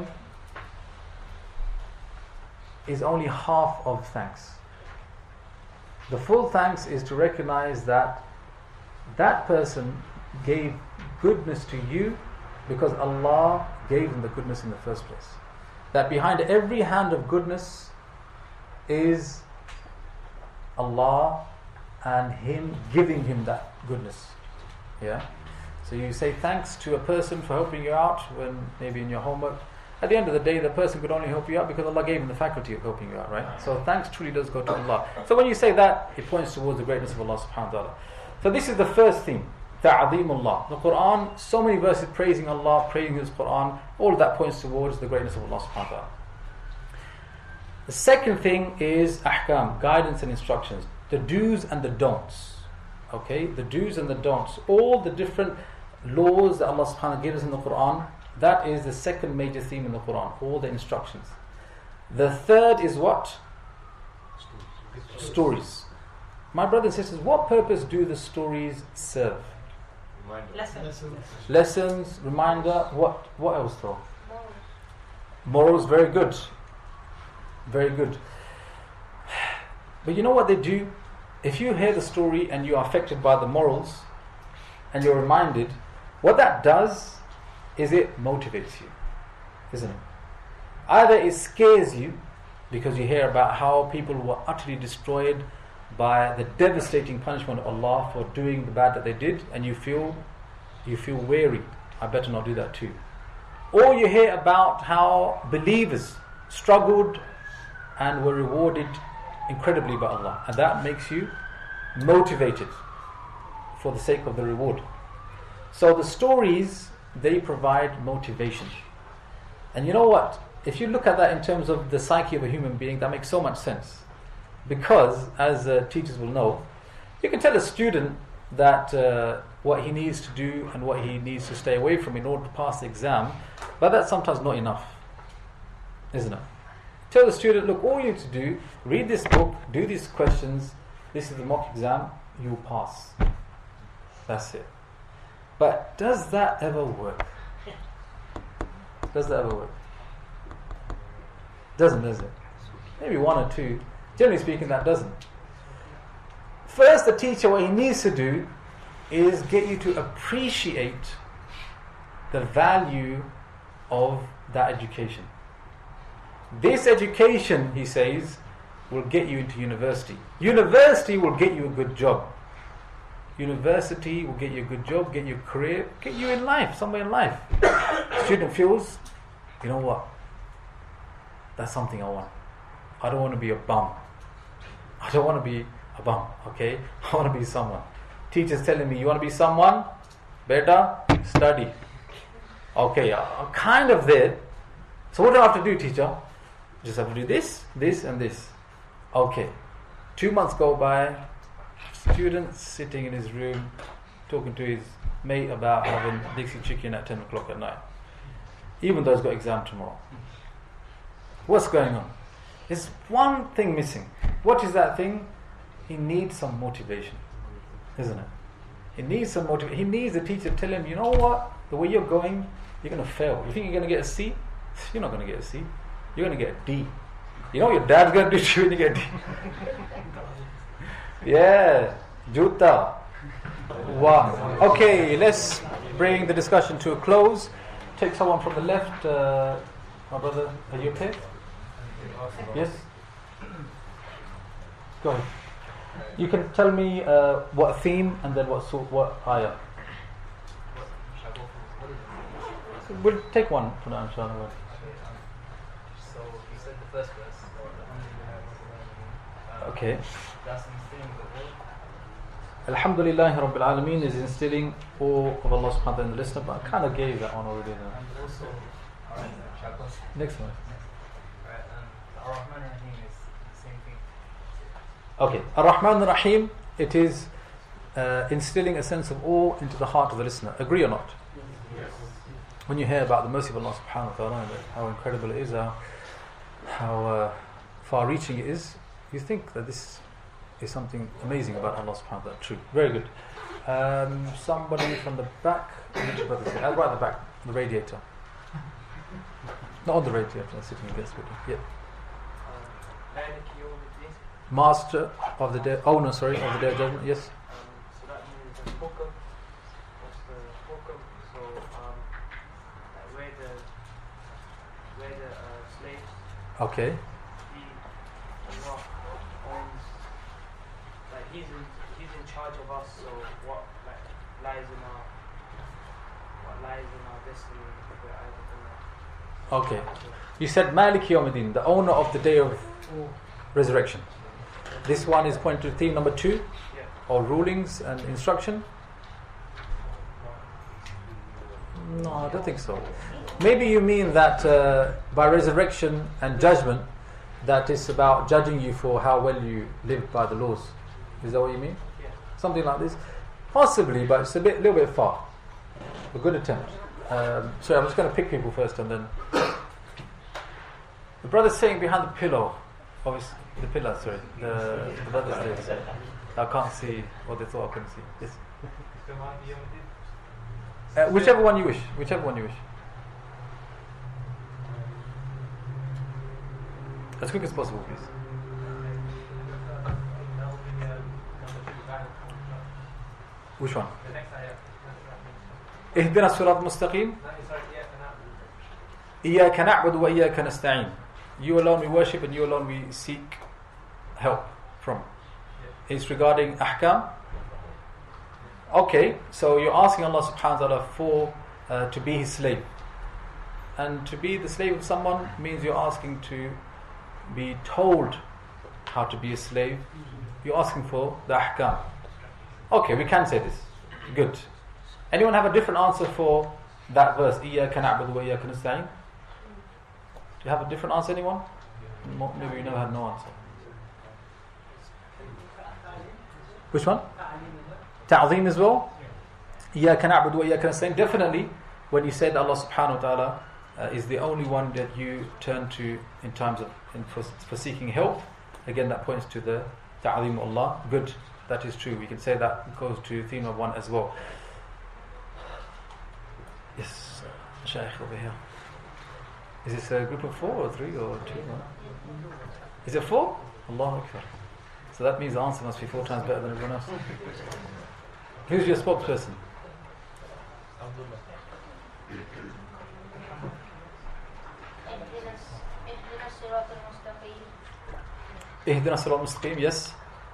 is only half of thanks. The full thanks is to recognize that that person gave goodness to you because Allah gave him the goodness in the first place. That behind every hand of goodness is Allah and Him giving him that goodness. Yeah. So you say thanks to a person for helping you out when maybe in your homework. At the end of the day, the person could only help you out because Allah gave him the faculty of helping you out, right? So thanks truly does go to Allah. So when you say that, it points towards the greatness of Allah subhanahu wa ta'ala. So this is the first theme, ta'zeemullah. The Quran, so many verses praising Allah, praising His Quran, all of that points towards the greatness of Allah subhanahu wa ta'ala. The second thing is ahkam, guidance and instructions. The do's and the don'ts. Okay, the do's and the don'ts. All the different laws that Allah subhanahu wa ta'ala gives us in the Quran, that is the second major theme in the Quran, all the instructions. The third is what? Stories. Stories. My brothers and sisters, what purpose do the stories serve? Lessons. Lessons. Lessons, reminder, what what else though? Morals, very good. Very good. But you know what they do? If you hear the story and you are affected by the morals and you're reminded, what that does is it motivates you, isn't it? Either it scares you because you hear about how people were utterly destroyed by the devastating punishment of Allah for doing the bad that they did, and you feel you feel wary, I better not do that too. Or you hear about how believers struggled and were rewarded incredibly by Allah, and that makes you motivated for the sake of the reward. So the stories, they provide motivation. And you know what? If you look at that in terms of the psyche of a human being, that makes so much sense. Because, as uh, teachers will know, you can tell a student that uh, what he needs to do and what he needs to stay away from in order to pass the exam, but that's sometimes not enough, isn't it? Tell the student, look, all you need to do, read this book, do these questions, this is the mock exam, you'll pass. That's it. But does that ever work? Does that ever work? Doesn't, does it? Maybe one or two. Generally speaking, that doesn't. First, the teacher, what he needs to do is get you to appreciate the value of that education. This education, he says, will get you into university. University will get you a good job. University will get you a good job, get you a career, get you in life, somewhere in life. Student feels, you know what? That's something I want. I don't want to be a bum. I don't want to be a bum, okay? I want to be someone. Teacher's telling me, you want to be someone? Better study. Okay, I'm kind of there. So what do I have to do, teacher? Just have to do this, this and this. Okay. Two months go by. Student sitting in his room talking to his mate about having Dixie chicken at ten o'clock at night. Even though he's got exam tomorrow. What's going on? There's one thing missing. What is that thing? He needs some motivation, isn't it? He needs some motivation. He needs the teacher to tell him, you know what? The way you're going, you're going to fail. You think you're going to get a C? You're not going to get a C. You're going to get a D. You know what your dad's going to do to you when you get a D? Yeah, Juta. Wow. Okay, let's bring the discussion to a close. Take someone from the left. Uh, my brother, are you okay? Yes? Go ahead. You can tell me uh, what theme and then what sort, what ayah. We'll take one for now, inshallah. So you said the first verse. Um, Okay. That's instilling the word. Alhamdulillah Rabbil Alameen is instilling awe of Allah subhanahu wa ta'ala in the listener, but I kind of gave that one already. Now. And also, um, Next one. right, and the Ar-Rahman Ar-Rahim is the same thing. Okay. Ar-Rahman Ar-Rahim, it is uh, instilling a sense of awe into the heart of the listener. Agree or not? Yes. When you hear about the mercy of Allah subhanahu wa ta'ala, how incredible it is, how, how uh, far-reaching it is, you think that this is something amazing about Allah subhanahu wa ta'ala. True. Very good. Um, somebody from the back. I'll right at the back, the radiator. Not on the radiator, sitting against it. Yeah. Master of the day, owner, sorry, of the day of judgment. Yes. Um, so that means the hukum. What's the hukum? So um, like where the where the uh, slaves. Okay. He Allah owns. Like he's in he's in charge of us. So what like lies in our what lies in our destiny? We're either gonna. Okay. You said Malik Yawmiddin, the owner of the day of resurrection. This one is pointing to theme number two, Yeah. or rulings and instruction. No, I don't think so. Maybe you mean that uh, by resurrection and judgment, that is about judging you for how well you lived by the laws. Is that what you mean? Yeah. Something like this? Possibly, but it's a bit, little bit far. A good attempt. Um, sorry, I'm just going to pick people first and then. The brother's saying behind the pillow, obviously, the pillar, sorry, the, the brother's there. I can't see what they thought I couldn't see. Yes. Uh, whichever one you wish. Whichever one you wish. As quick as possible, please. Which one? اهدنا الصراط المستقيم إياك نعبد وإياك نستعين. You alone we worship and you alone we seek help from. It's regarding ahkam. Okay, so you're asking Allah subhanahu wa ta'ala for uh, to be his slave. And to be the slave of someone means you're asking to be told how to be a slave. You're asking for the ahkam. Okay, we can say this. Good. Anyone have a different answer for that verse? إِيَّاكَ نَعْبُدُ وَإِيَّاكَ نَسْتَعِينُ. Do you have a different answer, anyone? Maybe you never had no answer. Which one? Ta'zeem as well? إِيَّاكَ نَعْبُدُ وَإِيَّاكَ نَسْتَعِينُ. Definitely, when you said Allah subhanahu wa ta'ala uh, is the only one that you turn to in times of in for, for seeking help, again that points to the ta'zeem of Allah. Good, that is true. We can say that goes to theme of one as well. Yes, Shaykh over here. Is this a group of four or three or two? No? Is it four? Allahu Akbar. So that means the answer must be four times better than everyone else. Who's your spokesperson? اهدنا الصراط المستقيم. Yes.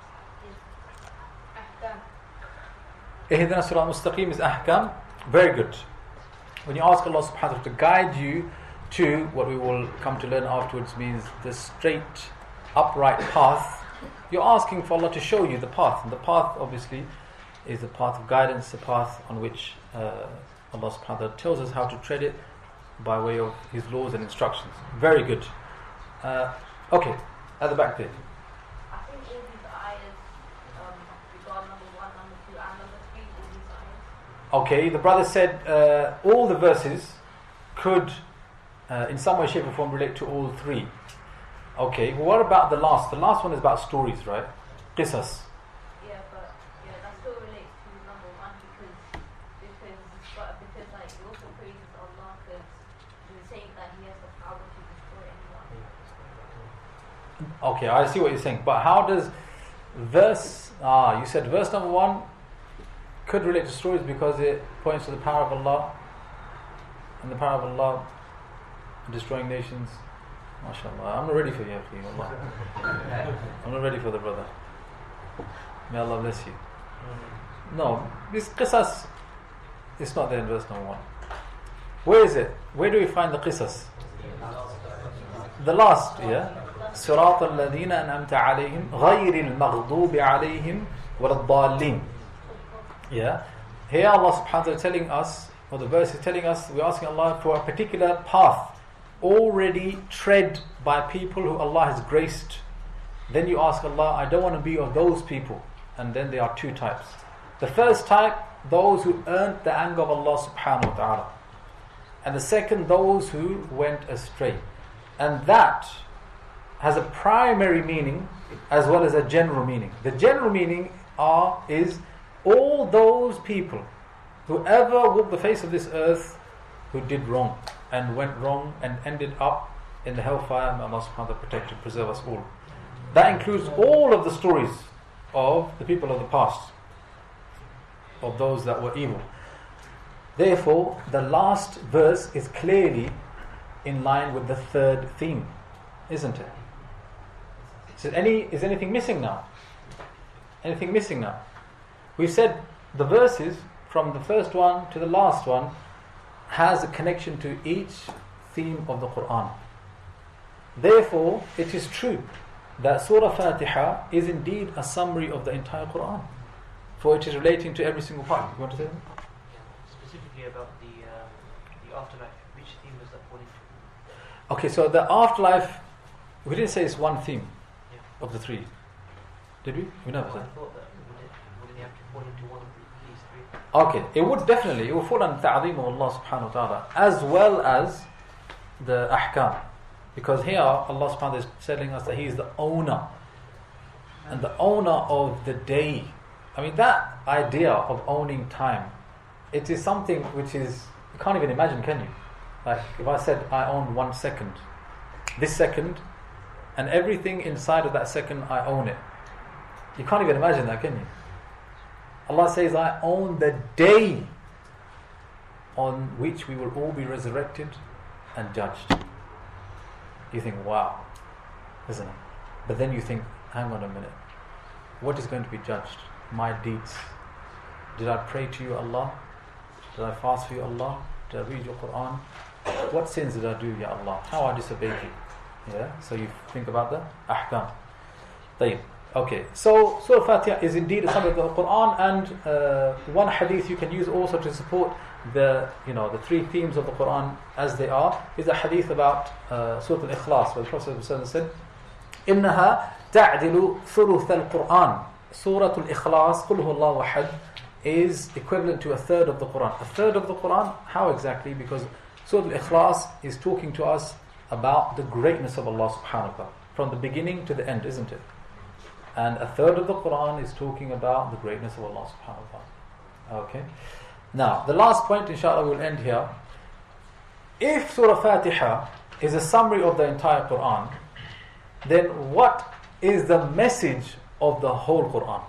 اهدنا الصراط المستقيم is ahkam. Very good. When you ask Allah subhanahu wa ta'ala to guide you to what we will come to learn afterwards means the straight, upright path, you're asking for Allah to show you the path. And the path obviously is the path of guidance, the path on which uh, Allah subhanahu wa ta'ala tells us how to tread it by way of His laws and instructions. Very good. Uh, okay, at the back there. I think all these ayahs, um, regard number one, number two, and number three, all these ayahs. Okay, the brother said uh, all the verses could uh, in some way, shape or form relate to all three. Okay, well, what about the last? The last one is about stories, right? Qisas. Yeah, but yeah, that still relates to number one because because but because like it also praises Allah because he's saying that he has the power to destroy anyone. Okay, I see what you're saying. But how does verse ah you said verse number one could relate to stories because it points to the power of Allah and the power of Allah destroying nations. MashaAllah. I'm not ready for you, Allah. I'm not ready for the brother. May Allah bless you. No, this qisas is not there in verse number one. Where is it? Where do we find the qisas? The last, yeah? صراط الذين أنعمت عليهم غير المغضوب عليهم ولا الضالين. Yeah. Here Allah subhanahu wa ta'ala telling us, or the verse is telling us, we're asking Allah for a particular path already tread by people who Allah has graced then you ask Allah, I don't want to be of those people. And then there are two types. The first type, those who earned the anger of Allah subhanahu wa ta'ala. And the second, those who went astray. And that has a primary meaning as well as a general meaning. The general meaning are is all those people who ever walked the face of this earth who did wrong and went wrong and ended up in the hellfire. May Allah subhanahu wa ta'ala protect and preserve us all. That includes all of the stories of the people of the past, of those that were evil. Therefore, the last verse is clearly in line with the third theme, isn't it? So any, is anything missing now? Anything missing now? We've said the verses from the first one to the last one has a connection to each theme of the Quran. Therefore, it is true that Surah Fatiha is indeed a summary of the entire Quran, for it is relating to every single part. You want to say that? Specifically about the uh, the afterlife, which theme does that fall into? Okay, so the afterlife, we didn't say it's one theme Yeah. of the three. Did we? We never I said. thought that would it, wouldn't it have to fall into one of the, these three? Okay, it would definitely, it would fall under ta'zeem of Allah subhanahu wa ta'ala, as well as the ahkam. Because here Allah subhanahu wa ta'ala is telling us that He is the owner, and the owner of the day. I mean, that idea of owning time, it is something which is, you can't even imagine, can you? Like if I said I own one second, this second, and everything inside of that second, I own it. You can't even imagine that, can you? Allah says, I own the day on which we will all be resurrected and judged. You think, wow, isn't it? But then you think, hang on a minute, what is going to be judged? My deeds. Did I pray to you, Allah? Did I fast for you, Allah? Did I read your Quran? What sins did I do, Ya Allah? How I disobeyed you? Yeah, so you think about the ahkam. Tayyib. Okay, so Surah Fatiha is indeed a summary of the Quran, and uh, one hadith you can use also to support the, you know, the three themes of the Quran as they are, is a hadith about uh, Surah Al-Ikhlas, where the Prophet said, إِنَّهَا تَعْدِلُ ثُلُثَ الْقُرْآنِ Surah Al-Ikhlas, قُلْ هُوَ اللَّهُ أَحَدٌ, is equivalent to a third of the Quran. A third of the Quran, how exactly? Because Surah Al-Ikhlas is talking to us about the greatness of Allah subhanahu wa ta'ala, from the beginning to the end, isn't it? And a third of the Quran is talking about the greatness of Allah subhanahu wa ta'ala. Okay. Now, the last point, inshallah, we'll end here. If Surah Fatiha is a summary of the entire Quran, then what is the message of the whole Quran?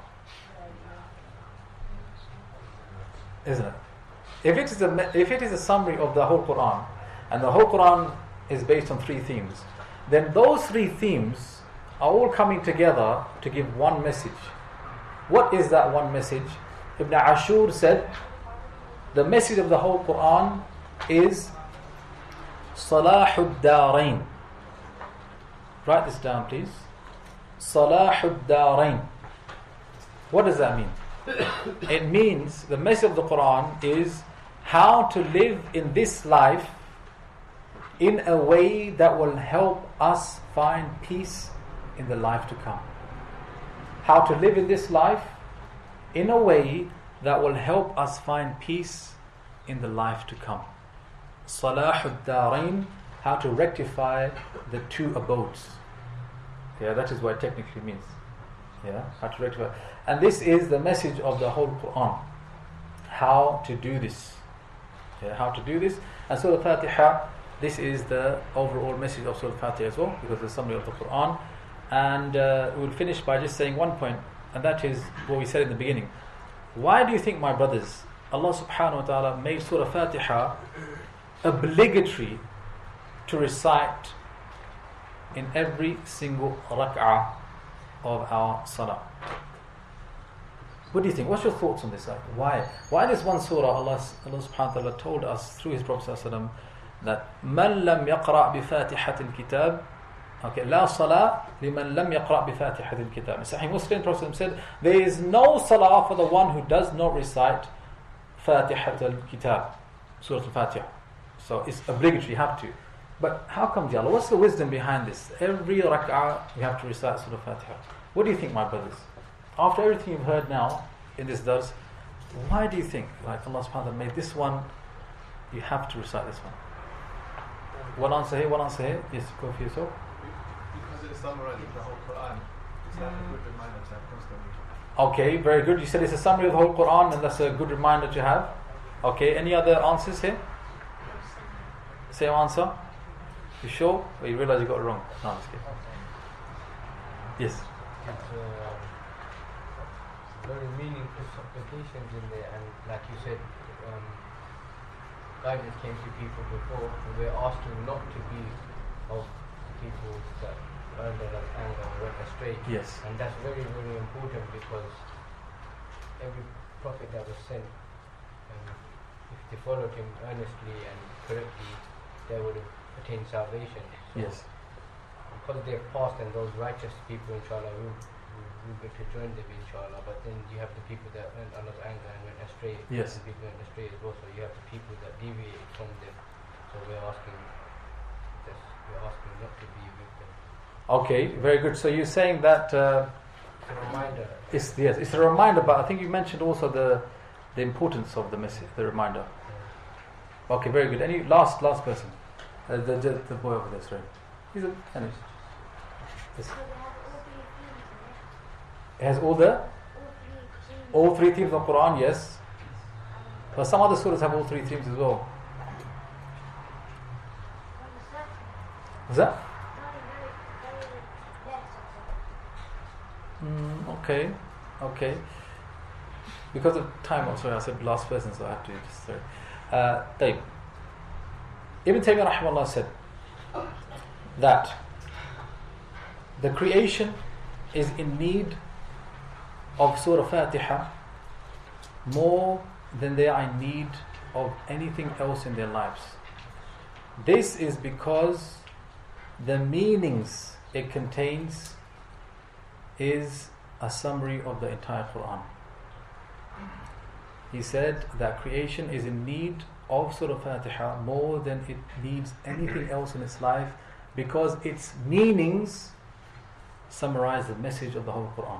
Isn't it? If it is a, if it is a summary of the whole Quran, and the whole Quran is based on three themes, then those three themes are all coming together to give one message. What is that one message? Ibn Ashur said, the message of the whole Quran is Salahud Darain. Write this down, please. Salahud Darain. What does that mean? It means the message of the Quran is how to live in this life in a way that will help us find peace in the life to come. How to live in this life in a way that will help us find peace in the life to come. Salahud Darain, how to rectify the two abodes. Yeah, that is what it technically means. Yeah, how to rectify. And this is the message of the whole Quran. How to do this. Yeah, how to do this. And Surah Fatiha, this is the overall message of Surah Fatiha as well, because it's a summary of the Quran. And uh, we'll finish by just saying one point, and that is what we said in the beginning. Why do you think, my brothers, Allah subhanahu wa ta'ala made Surah Fatiha obligatory to recite in every single rak'ah of our salah? What do you think? What's your thoughts on this? Like, why? Why this one surah Allah, Allah subhanahu wa ta'ala told us through His Prophet sallallahu that مَنْ لَمْ يَقْرَأْ بِفَاتِحَةِ الْكِتَابِ Okay, لا صلاة لمن لم يقرأ بفاتحة الكتاب. In Sahih Muslim, Prophet said, there is no salah for the one who does not recite Fatihat al-Kitab, Surah Al-Fatiha. So it's obligatory, you have to. But how come, Ya Allah? What's the wisdom behind this? Every rak'ah you have to recite Surah Fatiha. What do you think, my brothers? After everything you've heard now in this dars, why do you think, like Allah subhanahu wa ta'ala made this one, you have to recite this one? One answer here, one answer here. Yes, go for yourself. Because it summarizes the whole Quran. It's like a good reminder to have constantly. Okay, very good. You said it's a summary of the whole Quran, and that's a good reminder to have. Okay, any other answers here? Same answer? You sure? Or you realize you got it wrong? No, I'm just kidding. Yes. It's uh, very meaningful supplications in there, and like you said, um, guidance came to people before, and we're asking not to be of people that earned their anger and went astray. Yes. And that's very, very important, because every prophet that was sent, um, if they followed him earnestly and correctly, they would have attained salvation. So Yes. because they've passed, and those righteous people, inshallah, will will get to join them, inshallah. But then you have the people that earned Allah's anger and went astray. Yes. And people went astray as well. So you have the people that deviated from them. So we're asking this, we're asking not to be with them. Okay, very good. So you're saying that uh, It's a reminder. it's yes, it's a reminder, but I think you mentioned also the the importance of the message, the reminder. Okay, very good. Any last last person? Uh, the, the the boy over there, sorry. He's a any. Yes. It has all the all three themes of Quran, yes. But some other surahs have all three themes as well. Is that? Mm, okay, okay. Because of time, I'm sorry, I said last person, so I have to just sorry. Uh, طيب. Ibn Taymiyyah rahimahullah said that the creation is in need of Surah Fatiha more than they are in need of anything else in their lives. This is because the meanings it contains is a summary of the entire Quran. He said that creation is in need of Surah Fatiha more than it needs anything else in its life, because its meanings summarize the message of the whole Quran.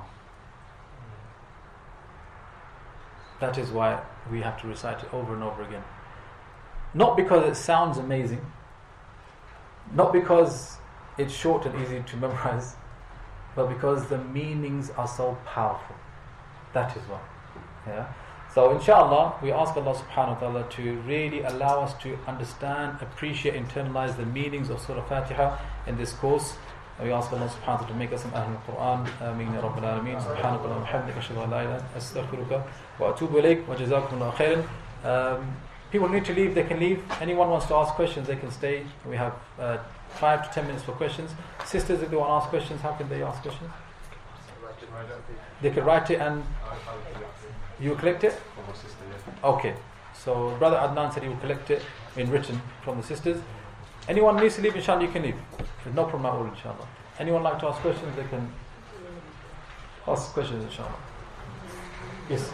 That is why we have to recite it over and over again. Not because it sounds amazing, not because it's short and easy to memorize, but because the meanings are so powerful. That is why. Yeah. So inshallah, we ask Allah subhanahu wa ta'ala to really allow us to understand, appreciate, internalize the meanings of Surah Fatiha in this course. And we ask Allah subhanahu wa ta'ala to make us an Ahlul Quran. Ameen ya Rabbil Alameen. Subhanakallah wa bihamdika ashhadu an la ilaha illa anta astaghfiruka wa atubu ilayk wa jazakumullahu khairan. Um, people need to leave, they can leave. Anyone wants to ask questions, they can stay. We have uh, five to ten minutes for questions. Sisters, if they want to ask questions, how can they ask questions? They could write it and you collect it? Okay. So Brother Adnan said he will collect it in written from the sisters. Anyone needs to leave, inshallah, you can leave. There's no problem at all, inshallah. Anyone like to ask questions, they can ask questions, inshallah. Yes.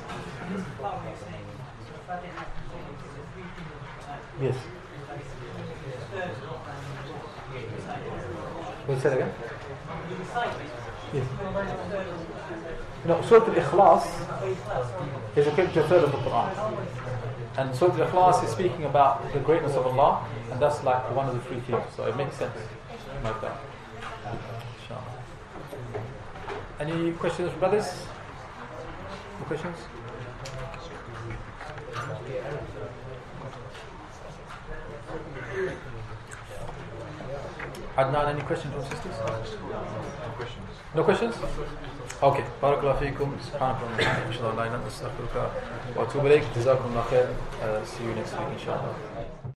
Yes. Will you say that again? Yes. No, Surah Al-Ikhlas is equivalent to a third of the Quran. And Surah Al-Ikhlas is speaking about the greatness of Allah, and that's like one of the three themes. So it makes sense like that. Inshallah. Any questions, brothers? Any questions? Adnan, any questions from sisters? No questions. No questions? Okay. Barakallahu feekum. Subhanakallah wa bihamdika. Inshallah, la ilaha illa anta astaghfiruka wa atubu ilayk. Jazakumullahu khair. See you next week, inshallah.